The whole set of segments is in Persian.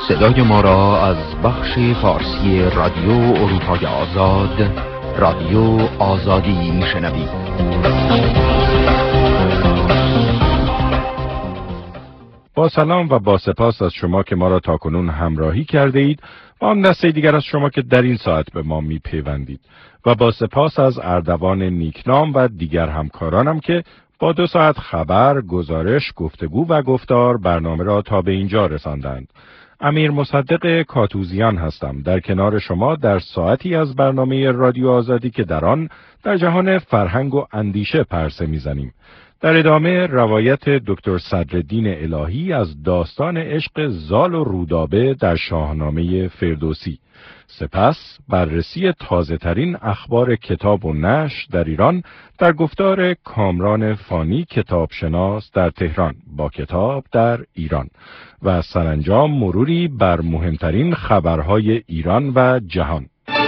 صدای ما را از بخش فارسی رادیو اروپای آزاد، رادیو آزادی میشنوید. با سلام و با سپاس از شما که ما را تاکنون همراهی کرده اید و آن دسته دیگر از شما که در این ساعت به ما میپیوندید و با سپاس از اردوان نیکنام و دیگر همکارانم که با 2 ساعت خبر، گزارش، گفتگو و گفتار برنامه را تا به اینجا رساندند. امیر مصدق کاتوزیان هستم در کنار شما در ساعتی از برنامه رادیو آزادی که در آن در جهان فرهنگ و اندیشه پرسه میزنیم. در ادامه روایت دکتر صدرالدین الهی از داستان عشق زال و رودابه در شاهنامه فردوسی. سپس بررسی تازه ترین اخبار کتاب و نشر در ایران در گفتار کامران فانی کتابشناس در تهران با کتاب در ایران و سرانجام مروری بر مهمترین خبرهای ایران و جهان.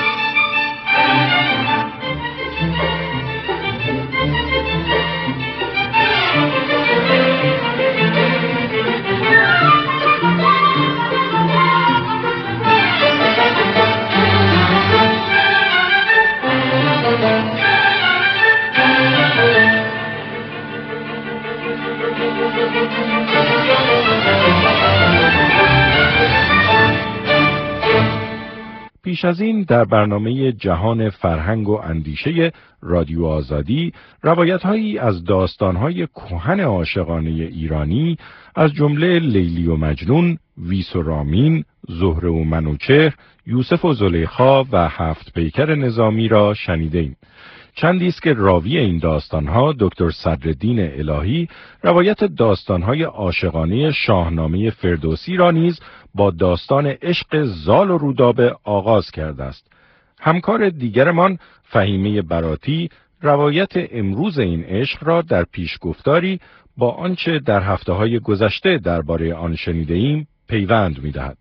پیش از این در برنامه جهان فرهنگ و اندیشه رادیو آزادی روایت‌هایی از داستان‌های کهن عاشقانه ایرانی از جمله لیلی و مجنون، ویس و رامین، زهره و منوچهر، یوسف و زلیخا و 7 پیکر نظامی را شنیدیم. چندی است که راوی این داستانها دکتر صدرالدین الهی روایت داستانهای عاشقانه شاهنامه فردوسی را نیز با داستان عشق زال و رودابه آغاز کرده است. همکار دیگرمان فهیمه براتی روایت امروز این عشق را در پیشگفتاری با آنچه در هفته‌های گذشته درباره آن شنیده‌ایم پیوند می‌دهد.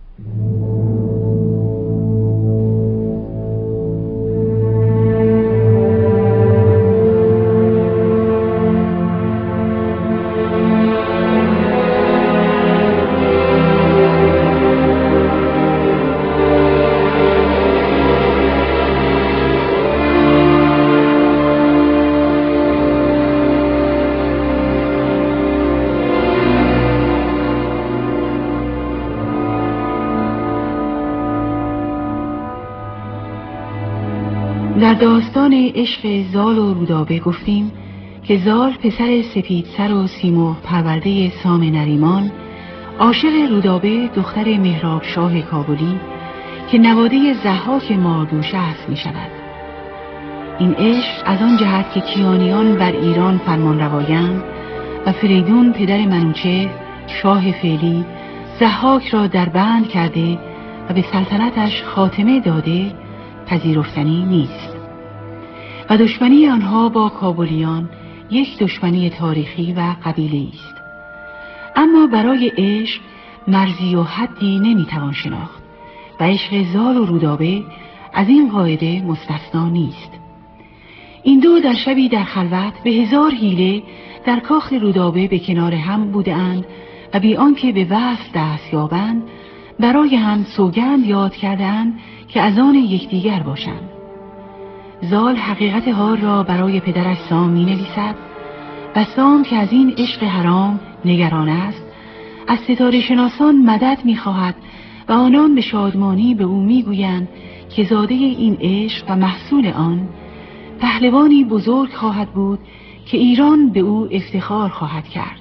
در داستان عشق زال و رودابه گفتیم که زال پسر سپید سر و سیمرغ پرورده سام نریمان عاشق رودابه دختر مهراب شاه کابلی که نواده ضحاک ماردوشه است می شود. این عشق از آن جهت که کیانیان بر ایران فرمان روایند و فریدون پدر منوچهر شاه فعلی ضحاک را در بند کرده و به سلطنتش خاتمه داده پذیرفتنی نیست و دشمنی آنها با کابلیان یک دشمنی تاریخی و قبیله‌ای است. اما برای عشق مرزی و حدی نمیتوان شناخت و عشق زال و رودابه از این قاعده مستثنا نیست. این دو در شبی در خلوت به 1000 حیله در کاخ رودابه به کنار هم بودند و بی آنکه به وصل دست یابند برای هم سوگند یاد کردند که از آن یکدیگر باشند. زال حقیقت حال را برای پدرش سام می نویسد و سام که از این عشق حرام نگران است از ستاره شناسان مدد می خواهد و آنان به شادمانی به او می گویند که زاده این عشق و محصول آن پهلوانی بزرگ خواهد بود که ایران به او افتخار خواهد کرد.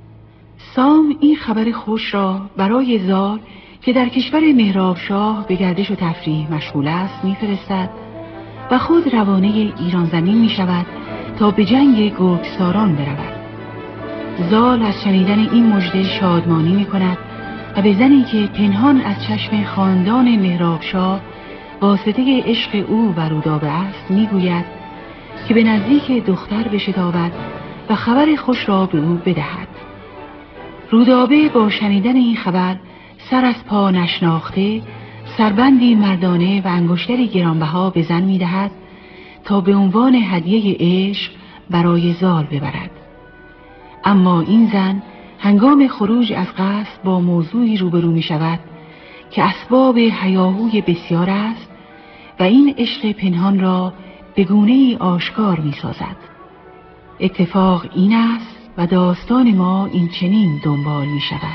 سام این خبر خوش را برای زال که در کشور مهراب شاه به گردش و تفریح مشغول است میفرستد و خود روانه ایران زمین می شود تا به جنگ گرگساران برود. زال از شنیدن این مژده شادمانی می کند و به زنی که پنهان از چشم خاندان مهراب شاه واسطه عشق او و رودابه است می گوید که به نزدیک دختر بشتابد و خبر خوش را به او بدهد. رودابه با شنیدن این خبر سر از پا نشناخته سربندی مردانه و انگشتری گرانبها به زن می‌دهد تا به عنوان هدیه عشق برای زال ببرد. اما این زن هنگام خروج از قصر با موضوعی روبرو می‌شود که اسباب هیاهوی بسیار است و این عشق پنهان را به گونه‌ای آشکار می‌سازد. اتفاق این است و داستان ما این چنین دنبال می‌شود.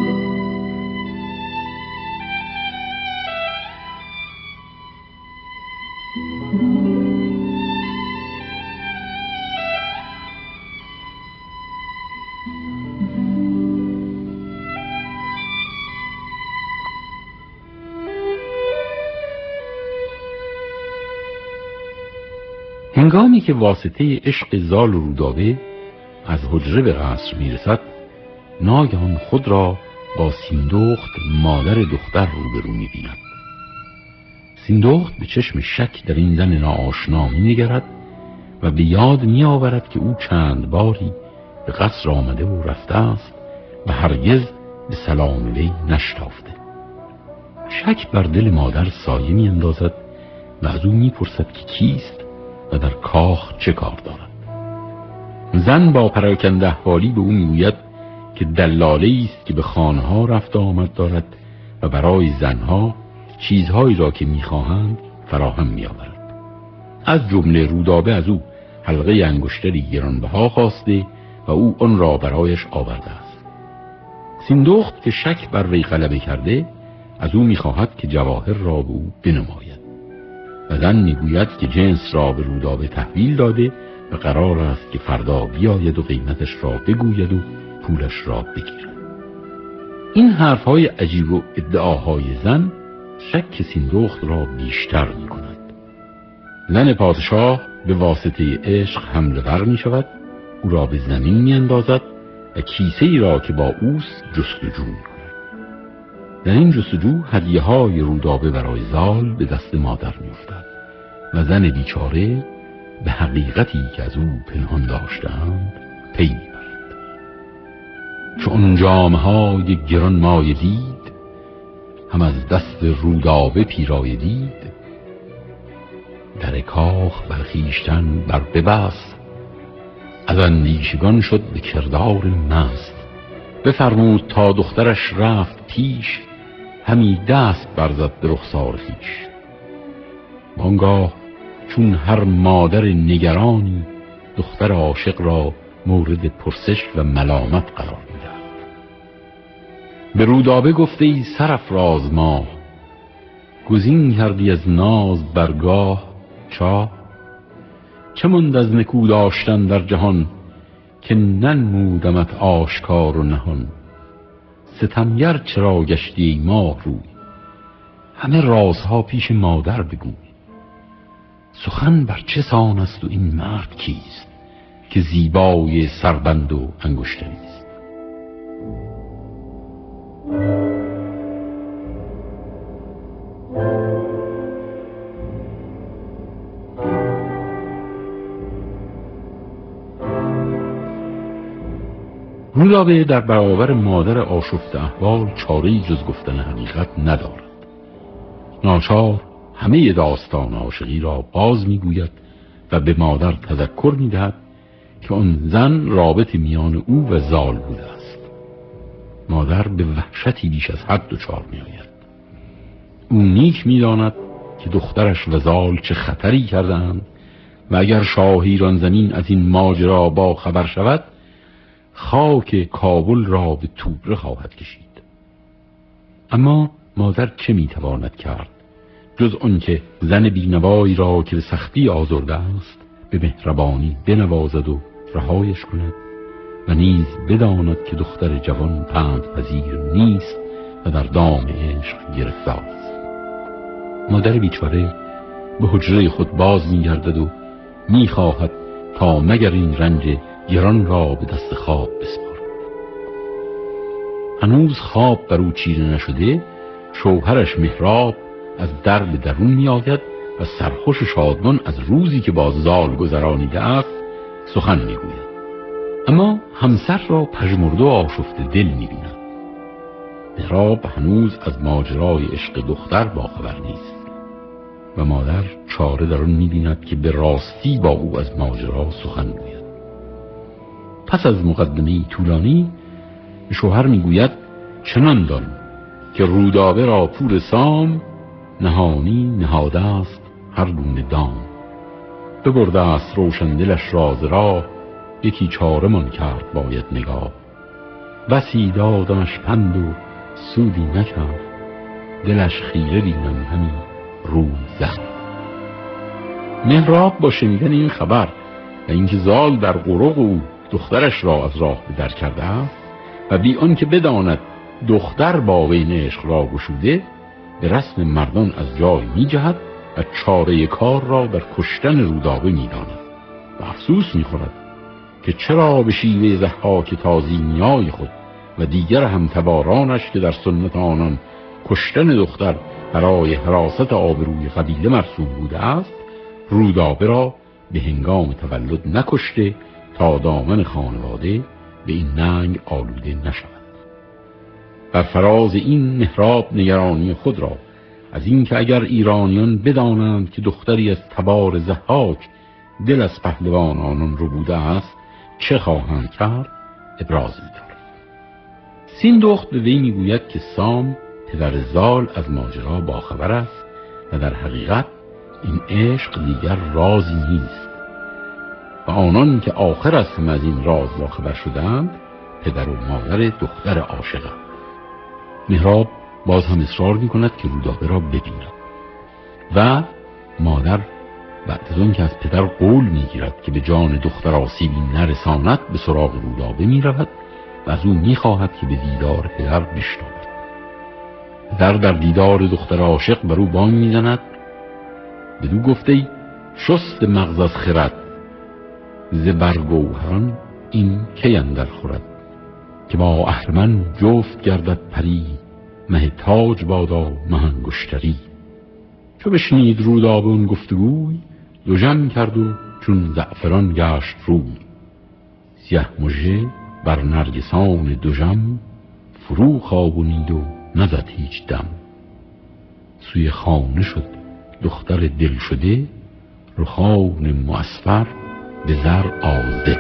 هنگامی که واسطه عشق زال و رودابه از حجره به قصر میرسد، ناگهان خود را با سیندخت مادر دختر روبرو می‌بیند. سیندخت به چشم شک در این زن ناآشنا می‌نگرد و به یاد می‌آورد که او چند باری به قصر آمده و رفته است و هرگز به سلام وی نشتافته. شک بر دل مادر سایه می‌اندازد و از او می‌پرسد که کیست و در کاخ چه کار دارد. زن با پراکنده احوالی به او میگوید که دلاله است که به خانه‌ها رفت و آمد دارد و برای زنها چیزهایی را که میخواهند فراهم میآورد. از جمله رودابه از او حلقه انگشتری گرانبها خواسته و او آن را برایش آورده است. سیندخت که شک بر وی غلبه کرده از او میخواهد که جواهر را به او بنماید و زن میگوید که جنس را به رودابه تحویل داده و قرار است که فردا بیاید و قیمتش را بگوید و پولش را بگیرد. این حرفهای عجیب و ادعاهای زن شک سیندخت را بیشتر می کند. زن پادشاه به واسطه عشق حمله ور می شود، او را به زمین می اندازد و کیسه ای را که با اوست جستجو می کند. در این جستجو هدیه های رودابه برای زال به دست مادر می افتد و زن بیچاره به حقیقتی که از او پنهان داشتند پی می برد. چون جامهای گران مایه دید، هم از دست رودابه پیرایه دید. در کاخ بر خویشتن بر ببست، از اندیشگان شد به کردار مست. بفرمود تا دخترش رفت پیش، همی دست برزد به رخسار خویش. وانگاه چون هر مادر نگرانی، دختر عاشق را مورد پرسش و ملامت قرار می‌دهد. به رودابه گفته ای سرافراز ماه، گزین کردی از ناز برگاه چاه. چه ماند از نکو داشتن در جهان، که ننمودمت آشکار و نهان. ستمگر چرا گشتی ماه روی، همه رازها پیش مادر بگوی. سخن بر چه سان است و این مرد کیست، که زیبای سربند و انگشتریست. رودابه در برابر مادر آشفته احوال چاره‌ای جز گفتن حقیقت ندارد. ناچار همه داستان عاشقی را باز میگوید و به مادر تذکر میدهد که آن زن رابط میان او و زال بوده است. مادر به وحشتی بیش از حد دچار میآید. او نیک میداند که دخترش و زال چه خطری کردند و اگر شاه ایران زمین از این ماجرا با خبر شود، خاک کابل را به توبره خواهد کشید. اما مادر چه میتواند کرد جز آنکه زن بینوایی را که به سختی آزرده است به مهربانی بنوازد و رهایش کند و نیز بداند که دختر جوان پند پذیر نیست و در دام عشق گرفتار است. مادر بیچاره به حجره خود باز میگردد و میخواهد تا مگر این رنج گران را به دست خواب بسپارد. هنوز خواب بر او چیره نشده، شوهرش مهراب از در به درون می آید و سرخوش شادمان از روزی که با زال گذرانیده است سخن می گوید. اما همسر را پژمرده و آشفته دل می بیند. مهراب هنوز از ماجرای عشق دختر باخبر نیست و مادر چاره در آن می بیند که به راستی با او از ماجرا سخن گوید. پس از مقدمه طولانی شوهر می گوید چنان دان که رودابه را پور سام، نهانی نهاده است هر گونه دام. ببرده است روشندلش راز راه، یکی چاره من کرد باید نگاه. بسی دادمش پند و سودی نکرد، دلش خیره دیدم همی روی زد. مهراب با شنیدن این خبر و اینکه زال در قرق او دخترش را از راه به در کرده است و بی آنکه بداند دختر با وی عشق را گشوده، به رسم مردان از جای می جهد و چاره کار را در کشتن رودابه می داند و افسوس می خورد که چرا به شیوه ضحاک تازیانیای خود و دیگر همتبارانش که در سنت آنان کشتن دختر برای حراست آبروی قبیله مرسوم بوده است، رودابه را به هنگام تولد نکشته تا دامن خانواده به این ننگ آلوده نشود. بر فراز این مهراب نگرانی خود را از اینکه اگر ایرانیان بدانند که دختری از تبار ضحاک دل از پهلوان آنان رو بوده است چه خواهند کرد ابراز می‌دارد. سیندخت به وی میگوید که سام پدر زال از ماجرا باخبر است و در حقیقت این عشق دیگر رازی نیست و آنان که آخر از هم از این راز باخبر شدند پدر و مادر دختر عاشقند. مهراب باز هم اصرار می کند که رودابه را ببیند و مادر بعد از آن که از پدر قول می گیرد که به جان دختر آسیبی نرساند به سراغ رودابه می رود و از او می خواهد که به دیدار پدر بشتابد. پدر در دیدار دختر عاشق بر او بانگ می زند، بدو گفته شست مغز از خرد، ز برگوهران این کی اندر خورد. که با اهرمن جفت گردد پری، مه تاج بادا مه انگشتری. چو بشنید رودابه اون گفتگوی، دژم کرد و چون زعفران گشت روی. سیه مژه بر نرگسان دژم، فرو خوابونید و نزد هیچ دم. سوی خانه شد دختر دل شده، رخان معصفر به زر آزده.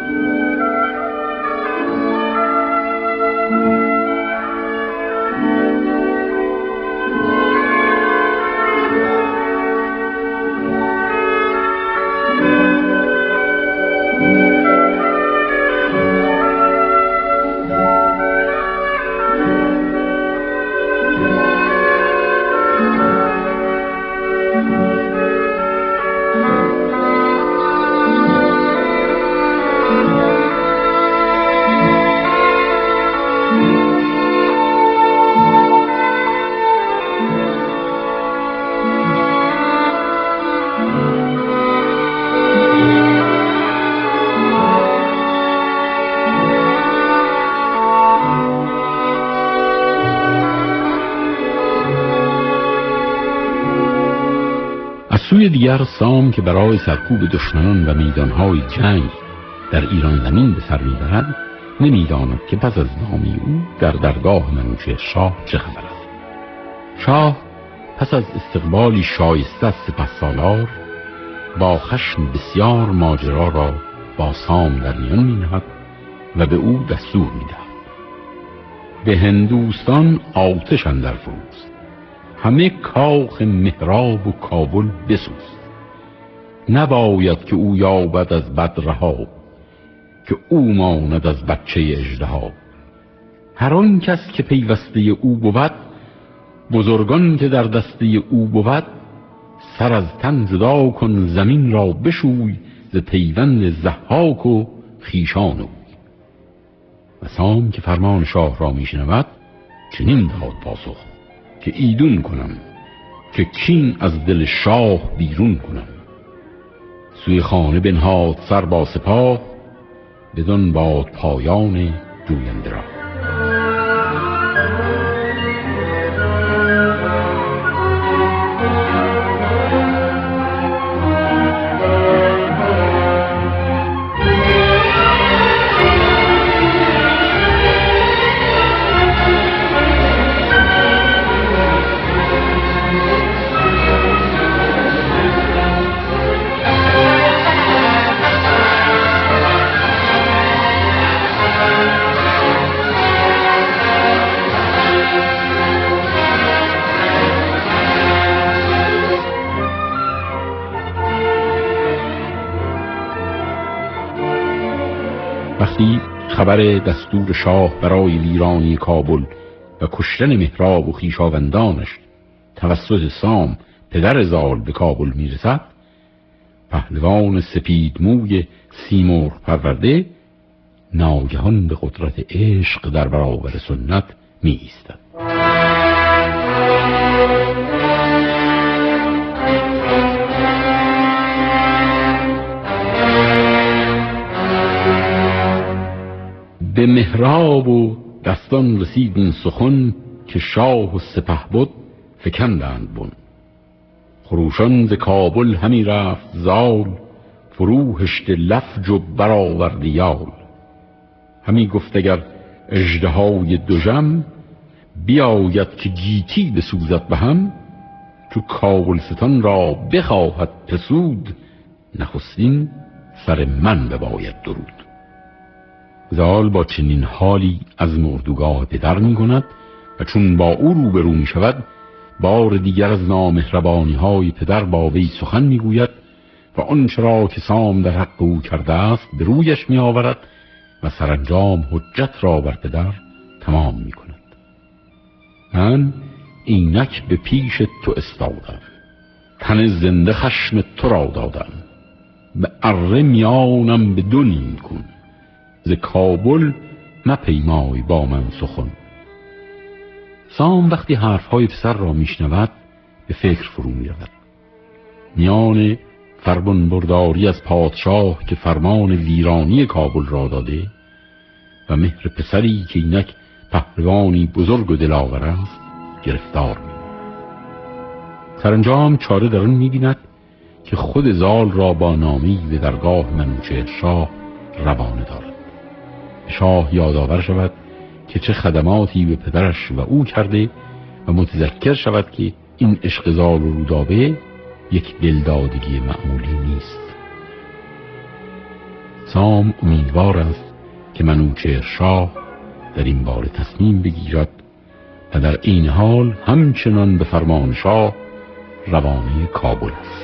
سوی دیگر سام که برای سرکوب دشمنان و میدانهای جنگ در ایران زمین به سر میبرد، نمیداند که پس از نامه او در درگاه منوچهر شاه چه خبر است. شاه پس از استقبالی شایسته از سپهسالار با خشم بسیار ماجرا را با سام در میان مینهد و به او دستور میدهد به هندوستان آتش اندر فروز، همه کاخ مهراب و کابل بسوز. نباید که او یابد از بد رها، که او ماند از بچه اژدها. هر آن کس که پیوسته او بود، بزرگان که در دسته او بود. سر از تن جدا کن زمین را بشوی، ز پیوند ضحاک و خویشان او. و سام که فرمان شاه را میشنود چنین داد پاسخ که ایدون کنم، که کین از دل شاه بیرون کنم. سوی خانه بنهاد سر با سپاه، بدان باد پایان جوینده را. راستی خبر دستور شاه برای ویرانی کابل و کشتن مهراب و خویشاوندانش توسط سام پدر زال به کابل میرسد، پهلوان سپیدموی سیمرغ پرورده ناگهان به قدرت عشق در برابر سنت می ایستد. به مهراب و دستان رسید این سخن که شاه و سپهبد فکندند بن. خروشان ز کابل همی رفت زال، فرو هشته لفج و برآورد یال. همی گفت اگر اژدهای دژم، بیاید که گیتی بسوزد به هم. چو کابلستان را بخواهد پسود، نخستین سر من بباید درود. زال با چنین حالی از مردوگاه پدر می کند و چون با او روبرو می شود، بار دیگر از نامهربانی های پدر با وی سخن می گوید و آنچه را که سام در حق او کرده است به رویش می آورد و سرانجام حجت را بر پدر تمام می کند. من اینک به پیش تو استادم، تن زنده خشم تو را دادم. به اره میانم به دو نیم کن، ز کابل مپیمای با من سخن. سام وقتی حرفهای پسر را میشنود به فکر فرو میرود. میان فرمان برداری از پادشاه که فرمان ویرانی کابل را داده و مهر پسری که اینک پهلوانی بزرگ و دلاور است گرفتار می. سرانجام چاره در آن می‌بیند که خود زال را با نامی به درگاه منوچهر شاه روانه دارد. شاه یادآور شود که چه خدماتی به پدرش و او کرده و متذکر شود که این عشق زال و رودابه یک دلدادگی معمولی نیست. سام امیدوار است که منوچهر شاه در این باره تصمیم بگیرد و در این حال همچنان به فرمان شاه روانه کابل است.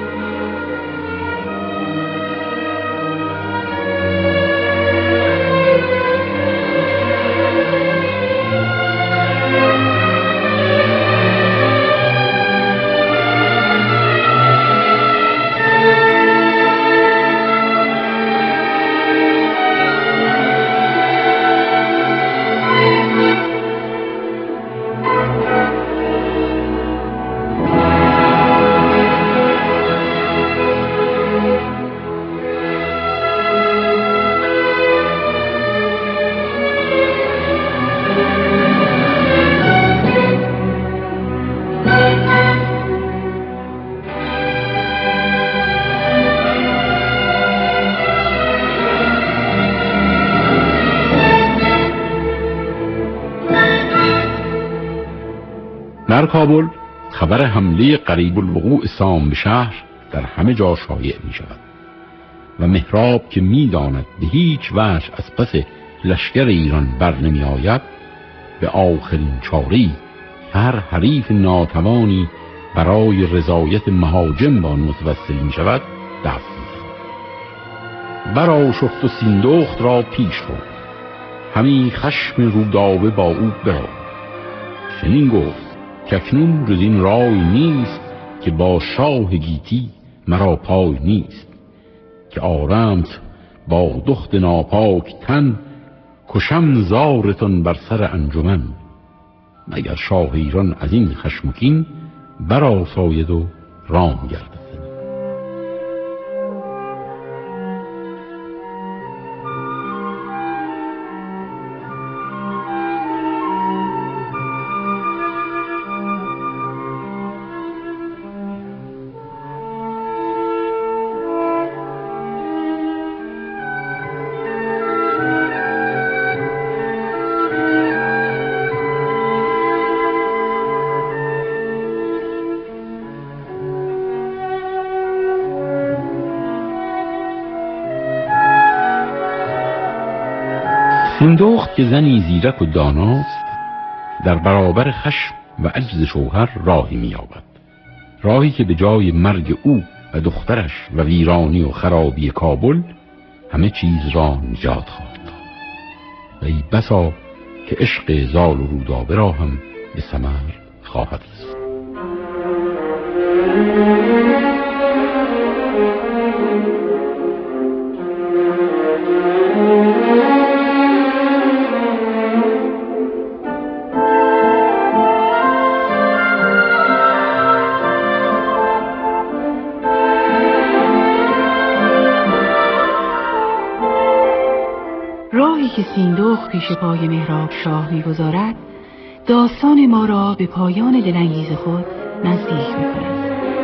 در کابل خبر حمله قریب الوقوع سام به شهر در همه جا شایع می شود و مهراب که می داند به هیچ وجه از پس لشکر ایران بر نمی آید، به آخرین چاری هر حریف ناتوانی برای رضایت مهاجم با متوسل می شود دست می زند. برا شفت و سیندخت را پیش رو، همی خشم رودابه با او برو. چنین گفت که اکنون جز این رای نیست، که با شاه گیتی مرا پای نیست. که آرمت با دخت ناپاک تن، کشم زارتان بر سر انجمن. مگر شاه ایران از این خشم و کین، برآساید و رام گردد. سیندخت که زنی زیرک و داناست، در برابر خشم و عجز شوهر راهی می‌یابد. راهی که به جای مرگ او و دخترش و ویرانی و خرابی کابل، همه چیز را نجات خواهد. و ای بسا که عشق زال و رودابه را هم به ثمر خواهد رسید. راهی که سیندخت پیش پای مهراب شاه می‌گذارد داستان ما را به پایان دلانگیز خود نزدیک می‌کند.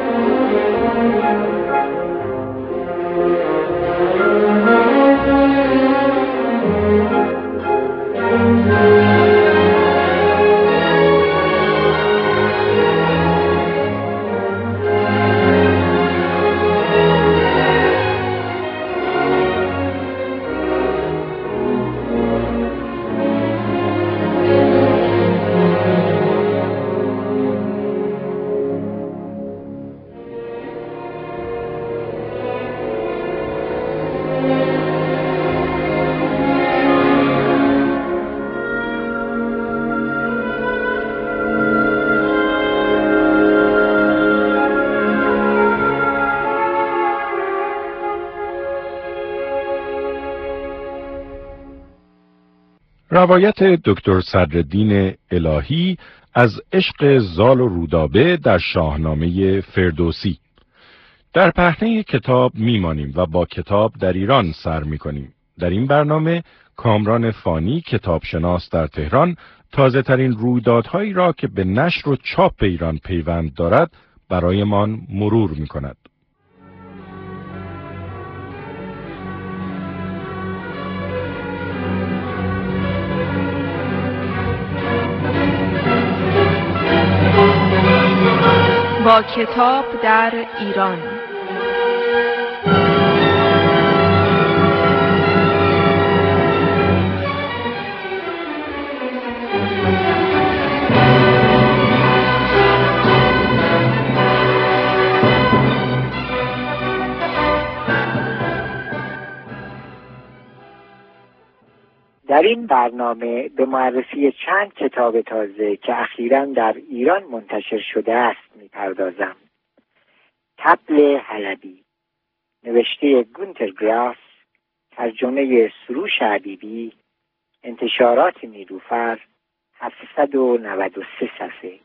روایت دکتر صدرالدین الهی از عشق زال و رودابه در شاهنامه فردوسی. در پهنه کتاب میمانیم و با کتاب در ایران سر میکنیم. در این برنامه کامران فانی کتابشناس در تهران تازه ترین رویدادهایی را که به نشر و چاپ ایران پیوند دارد برایمان مرور میکند. با کتاب در ایران. در این برنامه به معرفی چند کتاب تازه که اخیراً در ایران منتشر شده است می‌پردازم. طبل حلبی، نوشته گونتر گراس، ترجمه سروش حبیبی، انتشارات نیلوفر، 793 صفحه.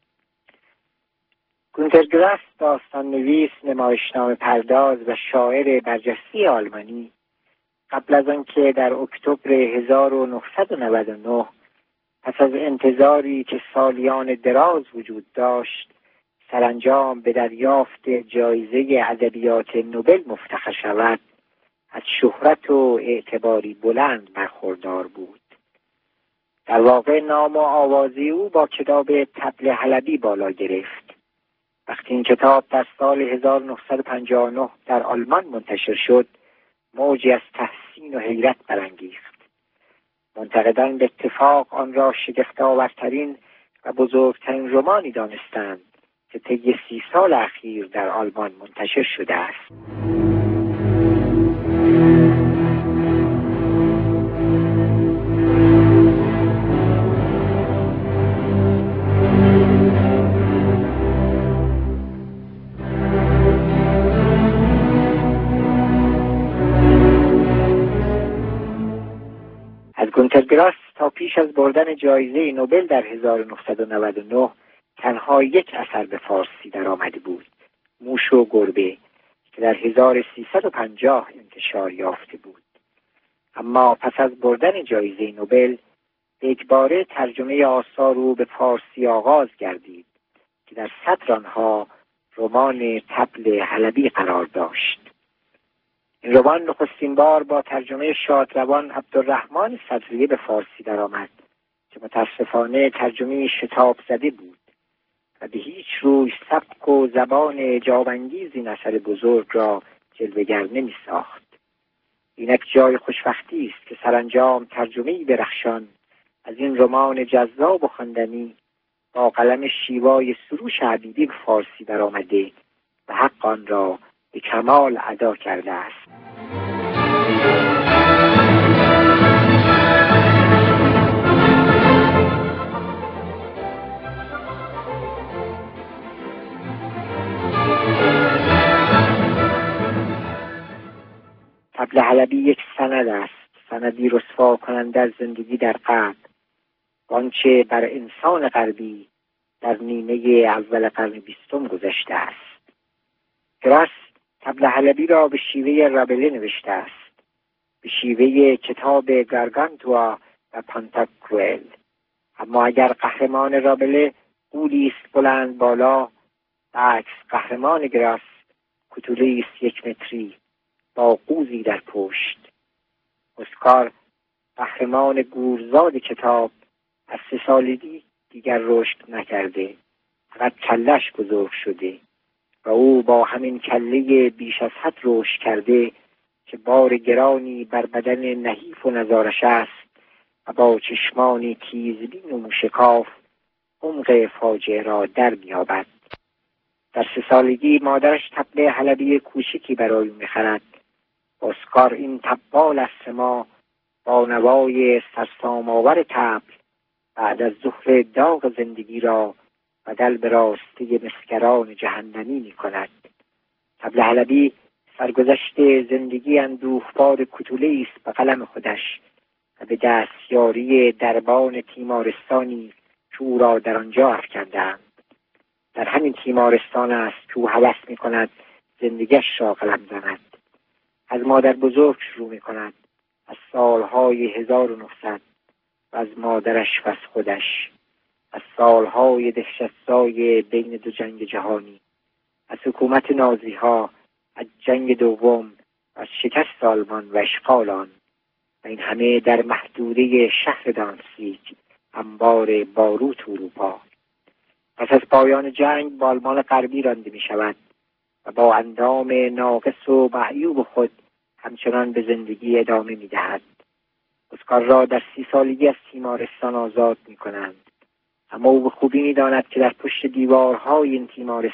گونتر گراس داستان نویس، نمایشنامه پرداز و شاعر برجسته آلمانی قبل از آنکه در اکتبر 1999 پس از انتظاری که سالیان دراز وجود داشت سرانجام به دریافت جایزه ادبیات نوبل مفتخر شود، از شهرت و اعتباری بلند برخوردار بود. در واقع نام و آوازی او با کتاب طبل حلبی بالا گرفت. وقتی این کتاب در سال 1959 در آلمان منتشر شد موجی از تحسین و حیرت برانگیخت. منتقدان به اتفاق آن را شگفت‌آورترین و بزرگترین رمانی دانستند که طی 30 سال اخیر در آلمان منتشر شده است. گونتر گراس تا پیش از بردن جایزه نوبل در 1999 تنها یک اثر به فارسی در آمده بود، موش و گربه، که در 1350 انتشار یافته بود. اما پس از بردن جایزه نوبل به اجباره ترجمه آثار او به فارسی آغاز گردید که در صدر آنها رمان طبل حلبی قرار داشت. این رمان نخستین بار با ترجمه شادروان عبدالرحمن صدریه به فارسی درآمد که متاسفانه ترجمه شتاب زده بود و به هیچ روی سبک و زبان اعجاب‌انگیز این اثر بزرگ را جلوه‌گر نمی ساخت. اینک جای خوشبختی است که سرانجام ترجمه‌ای درخشان از این رمان جذاب و خواندنی با قلم شیوای سروش حبیبی به فارسی درآمده و حق آن را به کمال ادا کرده است. حلبی یک سند است، سندی رسوا کننده از زندگی در قبر، آنچه بر انسان غربی در نیمه اول قرن 20 گذشته است. گراس طبل حلبی را به شیوه رابله نوشته است، به شیوه کتاب گارگانتوا و پانتاکروئل. اما اگر قهرمان رابله قولی است بلند بالا، عکس قهرمان گراس کتوله است 1 متری با قوزی در پشت. اسکار قهرمان گورزاد کتاب از 3 سالگی دیگر رشد نکرده، فقط کلش بزرگ شده و او با همین کله بیش از حد رشد کرده که بار گرانی بر بدن نحیف و نزارش است و با چشمانی تیزبین و موشکاف عمق فاجعه را در می‌یابد. در 3 سالگی مادرش طبل حلبی کوچکی برای او می‌خرد. اسکار این طبال از سما با نوای سرسام‌آور طبل بعد از ظهر داغ زندگی را بدل به راسته مسگران جهنمی می‌کند. طبل حلبی سرگذشت زندگی اندوهبار کتوله است به قلم خودش و به دستیاری دربان تیمارستانی که او را در آنجا افکندند. در همین تیمارستان است که او هوس می‌کند زندگیش را قلم زند. از مادر بزرگ شروع می‌کند، از سالهای 1900 و از مادرش و از خودش، از سالهای دهشت‌زای بین 2 جنگ جهانی، از حکومت نازی‌ها، از جنگ دوم و از شکست آلمان و اشغال آن، و این همه در محدوده شهر دانسیگ، انبار باروت اروپا. پس از پایان جنگ با آلمان غربی رانده می شود و با اندام ناقص و معیوب خود همچنان به زندگی ادامه می دهد. اسکار را در 30 سالگی از تیمارستان آزاد می کنند، اما او به خوبی می داند که در پشت دیوارهای این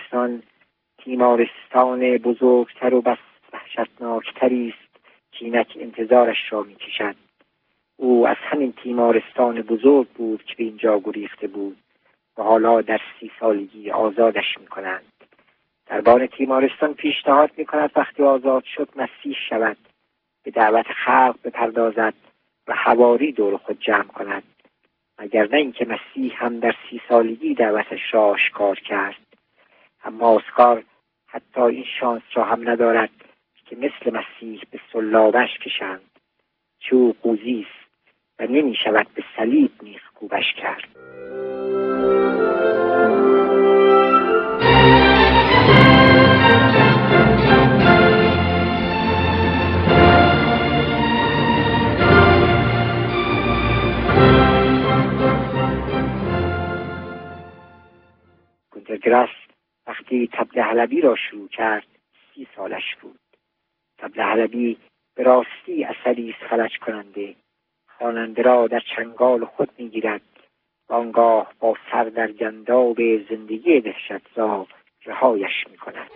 تیمارستان بزرگتر و بس وحشتناکتری است که اینک انتظارش را می کشد. او از همین تیمارستان بزرگ بود که به اینجا گریخته بود و حالا در 30 سالگی آزادش می کنند. دربان تیمارستان پیشنهاد می کند وقتی آزاد شد مسیح شود، به دعوت خلق بپردازد و حواری دور خود جمع کند، مگر نه اینکه مسیح هم در 30 سالگی دعوتش را آشکار کرد. اما اسکار حتی این شانس را هم ندارد که مثل مسیح به صلابش کشند، چه او قوزی است و نمی شود به صلیب نیز کوبش کرد. گراس وقتی طبل حلبی را شروع کرد 30 سالش بود. طبل حلبی به راستی اثری است فلج کننده، خواننده را در چنگال خود میگیرد و آنگاه با سر در گنداب زندگی دهشتزا رهایش میکند.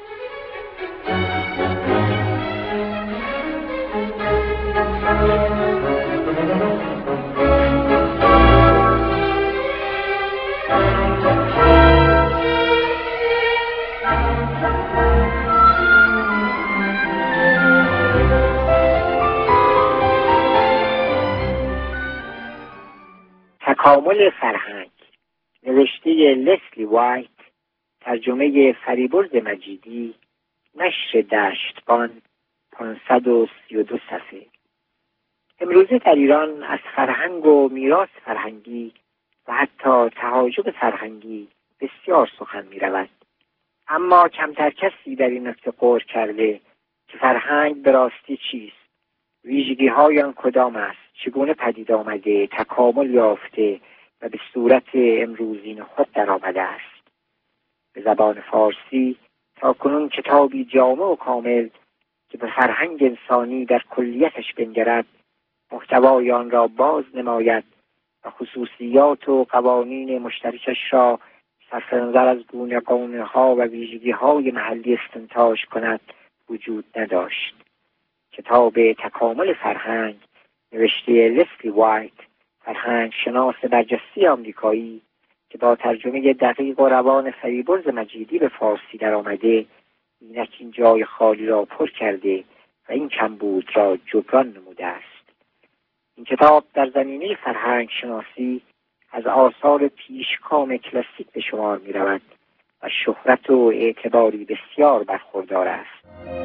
تکامل فرهنگ، نوشته لسلی وایت، ترجمه فریبرز مجیدی، نشر دشتبان، 532 صفحه. امروزه در ایران از فرهنگ و میراث فرهنگی و حتی تهاجم فرهنگی بسیار سخن می رود. اما کمتر کسی در این نکته غور کرده که فرهنگ به راستی چیست، ویژگی های آن کدام است، چگونه پدید آمده، تکامل یافته و به صورت امروزین خود در آمده است. به زبان فارسی تاکنون کتابی جامع و کامل که به فرهنگ انسانی در کلیتش بنگرد، محتوای آن را باز نماید و خصوصیات و قوانین مشترکش را صرف نظر از گونه‌ها و ویژگی‌های محلی استنتاج کند وجود نداشت. کتاب تکامل فرهنگ نوشته لسلی وایت، فرهنگ شناس برجسته آمریکایی که با ترجمه دقیق و روان فریبرز مجیدی به فارسی در آمده، اینک این جای خالی را پر کرده و این کمبود را جبران نموده است. این کتاب در زمینه فرهنگ شناسی از آثار پیشگام کلاسیک به شمار می رود و شهرت و اعتباری بسیار برخوردار است.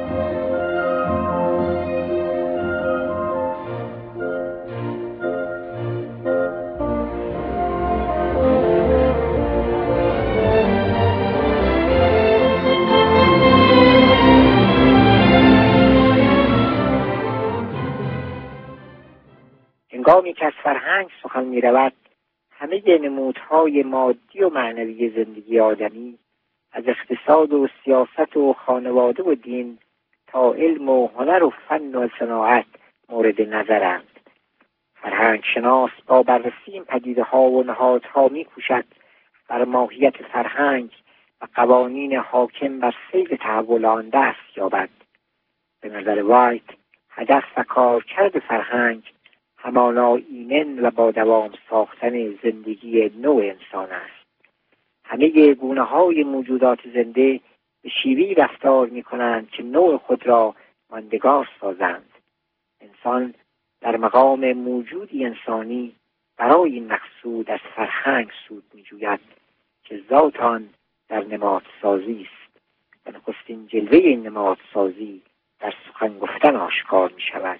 هنگامی که از فرهنگ سخن می رود، همه نمودهای مادی و معنوی زندگی آدمی، از اقتصاد و سیاست و خانواده و دین تا علم و هنر و فن و صناعت مورد نظرند. فرهنگ شناس با بررسی این پدیده ها و نهادها می کوشد بر ماهیت فرهنگ و قوانین حاکم بر سیر تحول آن دست یابد. به نظر وایت هدف و کارکرد فرهنگ همانا ایمن و با دوام ساختن زندگی نوع انسان است. همه گونه‌های موجودات زنده به شیوهی رفتار می‌کنند که نوع خود را ماندگار سازند. انسان در مقام موجودی انسانی برای این مقصود از فرهنگ سود می‌جوید که ذات آن در نمادسازی است و نخستین جلوه این نمادسازی در سخن گفتن آشکار می‌شود.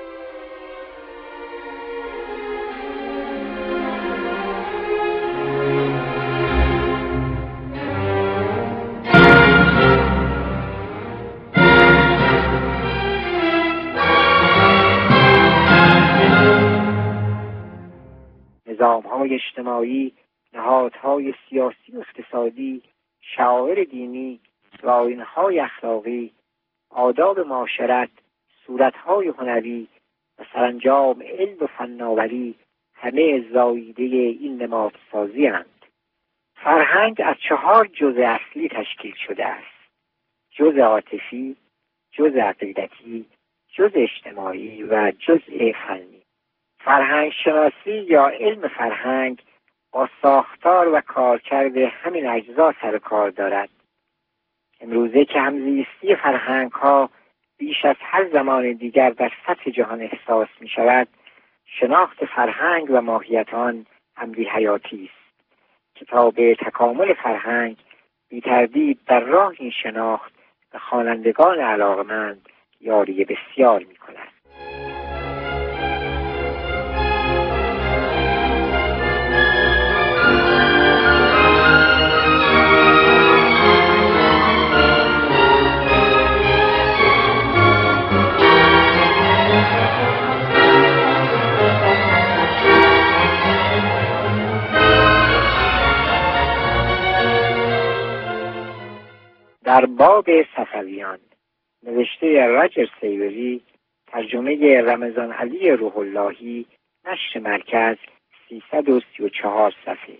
نظام‌های اجتماعی، نهادهای سیاسی و اقتصادی، شعائر دینی و آیین‌های اخلاقی، آداب معاشرت، صورت‌های هنری و سرانجام علم و فناوری همه زاییده این نمادسازی اند. فرهنگ از 4 جزء اصلی تشکیل شده است: جزء عاطفی، جزء عقیدتی، جزء اجتماعی و جزء فنی. فرهنگ شناسی یا علم فرهنگ با ساختار و کارکرد همین اجزا سر کار دارد. امروزه که همزیستی فرهنگ ها بیش از هر زمان دیگر در سطح جهان احساس می شود، شناخت فرهنگ و ماهیت آن امری حیاتی است. کتاب تکامل فرهنگ بی تردید در راه این شناخت و خوانندگان علاقمند یاری بسیار می کند. در باب صفویان، نوشته راجر سیوری، ترجمه رمضان علی روح اللهی، نشر مرکز، 334 صفحه.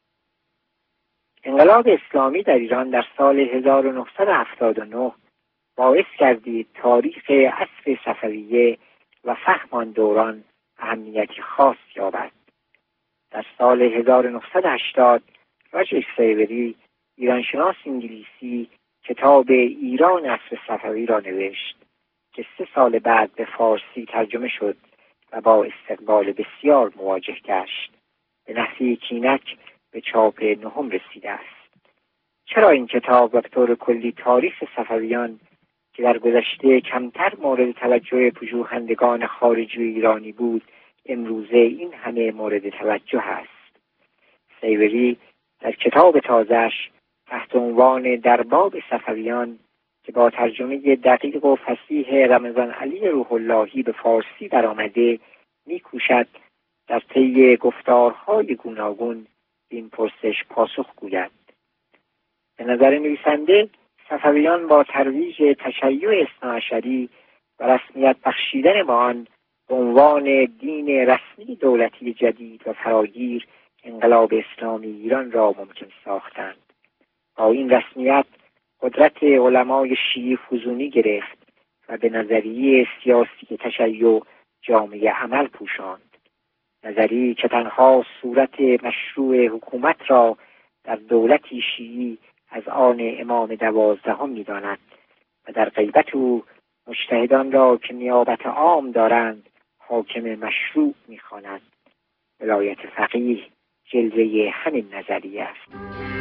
انقلاب اسلامی در ایران در سال 1979 باعث گردید تاریخ عصر صفویه و فهم آن دوران اهمیتی خاص یابد. در سال 1980 راجر سیوری، ایرانشناس انگلیسی، کتاب ایران عصر صفوی را نوشت که 3 سال بعد به فارسی ترجمه شد و با استقبال بسیار مواجه گشت. به نحوی کینک به چاپ 9 رسیده است. چرا این کتاب و به طور کلی تاریخ صفویان که در گذشته کمتر مورد توجه پژوهندگان خارجی ایرانی بود، امروزه این همه مورد توجه است؟ سیوری در کتاب تازه‌اش تحت عنوان در باب صفویان که با ترجمه دقیق و فصیح رمضان علی روح اللهی به فارسی درآمده می‌کوشد در طی گفتارهای گوناگون این پرسش پاسخ گوید. به نظر نویسنده صفویان با ترویج تشیع اثناعشری و رسمیت بخشیدن به آن به عنوان دین رسمی دولتی جدید و فراگیر انقلاب اسلامی ایران را ممکن ساختند. با این رسمیت قدرت علمای شیعی فزونی گرفت و به نظریه سیاسی تشیع جامعه عمل پوشاند. نظریه که تنها صورت مشروع حکومت را در دولتی شیعی از آن امام 12 می‌داند و در غیبت او مجتهدان را که نیابت عام دارند حاکم مشروع می‌خواند. ولایت فقیه جلوه همین نظریه است.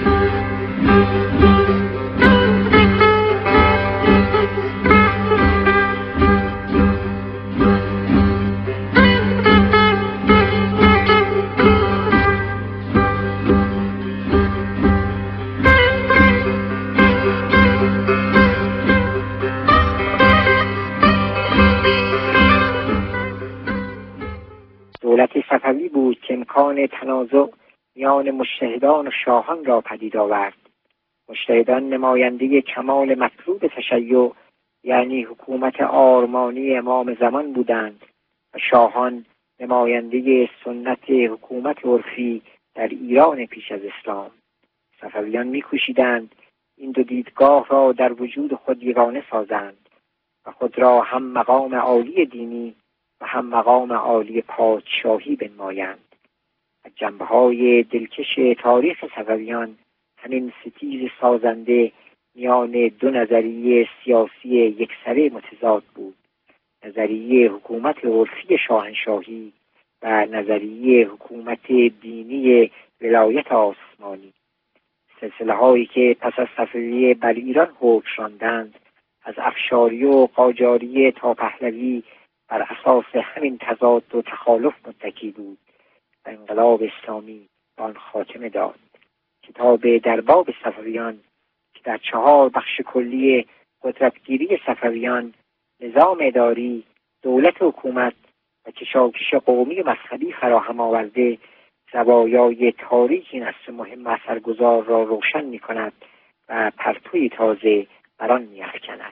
دولت صفوی بود که امکان تنازع میان مجتهدان و شاهان را پدید آورد. مجتهدان نماینده کمال مطلوب تشیع یعنی حکومت آرمانی امام زمان بودند و شاهان نماینده سنت حکومت عرفی در ایران پیش از اسلام. صفویان می‌کوشیدند این دو دیدگاه را در وجود خود یگانه سازند و خود را هم مقام عالی دینی و هم مقام عالی پادشاهی بنمایند. از جنبه‌های دلکش تاریخ صفویان همین ستیز سازنده میان دو نظریه سیاسی یکسره متضاد بود: نظریه حکومت عرفی شاهنشاهی و نظریه حکومت دینی ولایت آسمانی. سلسله هایی که پس از صفویه بر ایران حکم راندند از افشاری و قاجاری تا پهلوی بر اساس همین تضاد و تخالف متکی بود و انقلاب اسلامی به آن خاتمه داد. کتاب در باب صفویان که در 4 بخش کلی قدرتگیری صفویان، نظام اداری، دولت حکومت و کشاکش قومی و مذهبی فراهم آورده، زوایای تاریک این عصر مهم و اثرگذار را روشن می کند و پرتوی تازه بر آن می افکند.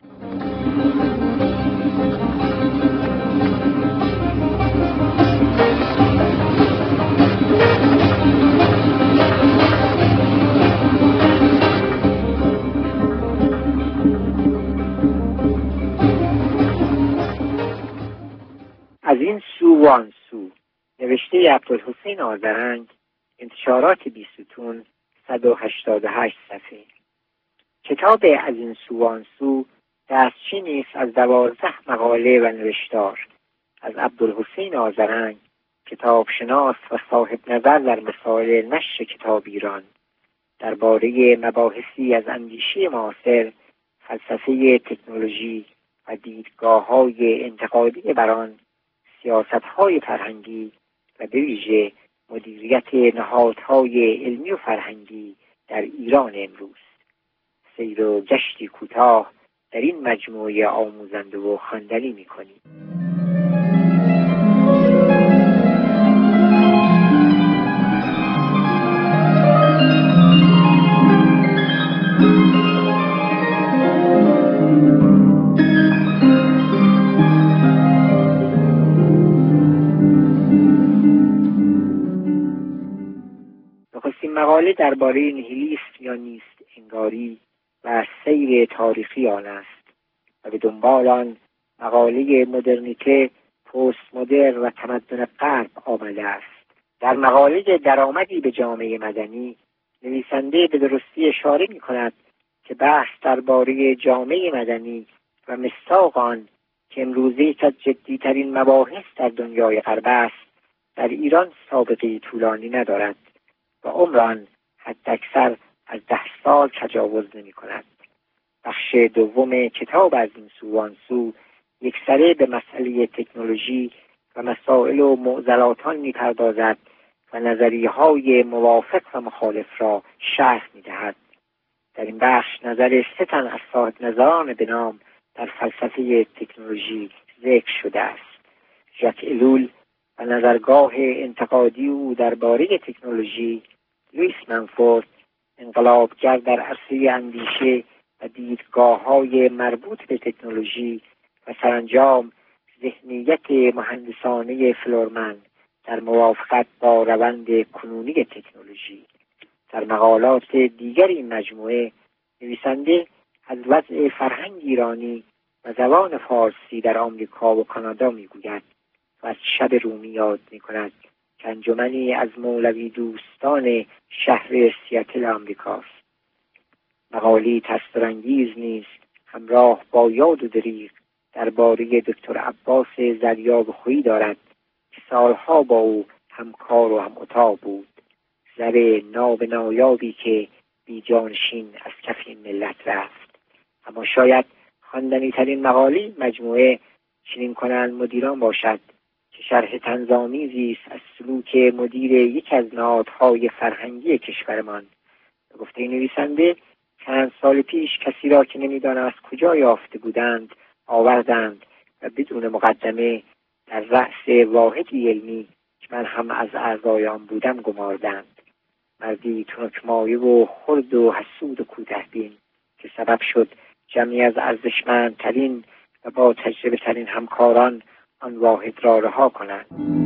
از این سو و آن سو، نوشته عبدالحسین آذرنگ، انتشارات بیستون، 188 صفحه. کتاب از این سو و آن سو دستچینی است از 12 مقاله و نوشتار از عبدالحسین آذرنگ، کتابشناس و صاحب نظر در مسائل نشر کتاب ایران، درباره مباحثی از اندیشه معاصر، فلسفه تکنولوژی و دیدگاه‌های انتقادی بر آن، سیاست‌های فرهنگی و به ویژه مدیریت نهادهای علمی و فرهنگی در ایران امروز. سیر و گشتی کوتاه در این مجموعه آموزنده و خواندنی می‌کنیم. مقاله درباره نیهیلیسم یا نیست انگاری و سیر تاریخی آن است و به دنبال آن مقاله مدرنیته، پست مدرن و تمدن غرب آمده است. در مقاله درآمدی به جامعه مدنی، نویسنده به درستی اشاره می کند که بحث درباره جامعه مدنی و مصداق آن که امروزه یکی از جدی‌ترین مباحث در دنیای غرب است، در ایران سابقه طولانی ندارد و عمر آن حداکثر از 10 سال تجاوز نمی کند. بخش دوم کتاب از این سو و آن سو یکسره به مسئله تکنولوژی و مسائل و معضلات آن می پردازد و نظریه‌های موافق و مخالف را شرح می دهد. در این بخش نظر 3 تن از صاحب نظران به نام در فلسفه تکنولوژی ذکر شده است: ژاک الول و نظرگاه انتقادی او درباره تکنولوژی، لوئیس منفورد، انقلابگر در عرصه اندیشه و دیدگاه‌های مربوط به تکنولوژی، و سرانجام ذهنیت مهندسانه فلورمن در موافقت با روند کنونی تکنولوژی. در مقالات دیگر این مجموعه نویسنده از وضع فرهنگ ایرانی و زبان فارسی در آمریکا و کانادا میگوید و از شب رومی یاد میکند که انجمنی از مولوی دوستان شهر سیاتل آمریکاست. مقاله تأثیرانگیز نیست همراه با یاد و دریغ درباره دکتر عباس زریابخویی دارد که سالها با او همکار و هم اتاق بود. زر ناب نایابی که بی جانشین از کف این ملت رفت. اما شاید خواندنی ترین مقاله مجموعه چنین کنند مدیران باشد که شرح طنزآمیزی است از سلوک مدیر یک از نهادهای فرهنگی کشورمان. به گفته نویسنده چند سال پیش کسی را که نمی‌دانم از کجا یافته بودند آوردند و بدون مقدمه در رأس واحدی علمی که من هم از اعضای آن بودم گماردند. مردی تنکمایه و خرد و حسود و کوته‌بین که سبب شد جمعی از ارزشمندترین و با تجربه ترین همکاران آن واحد را رها کنند.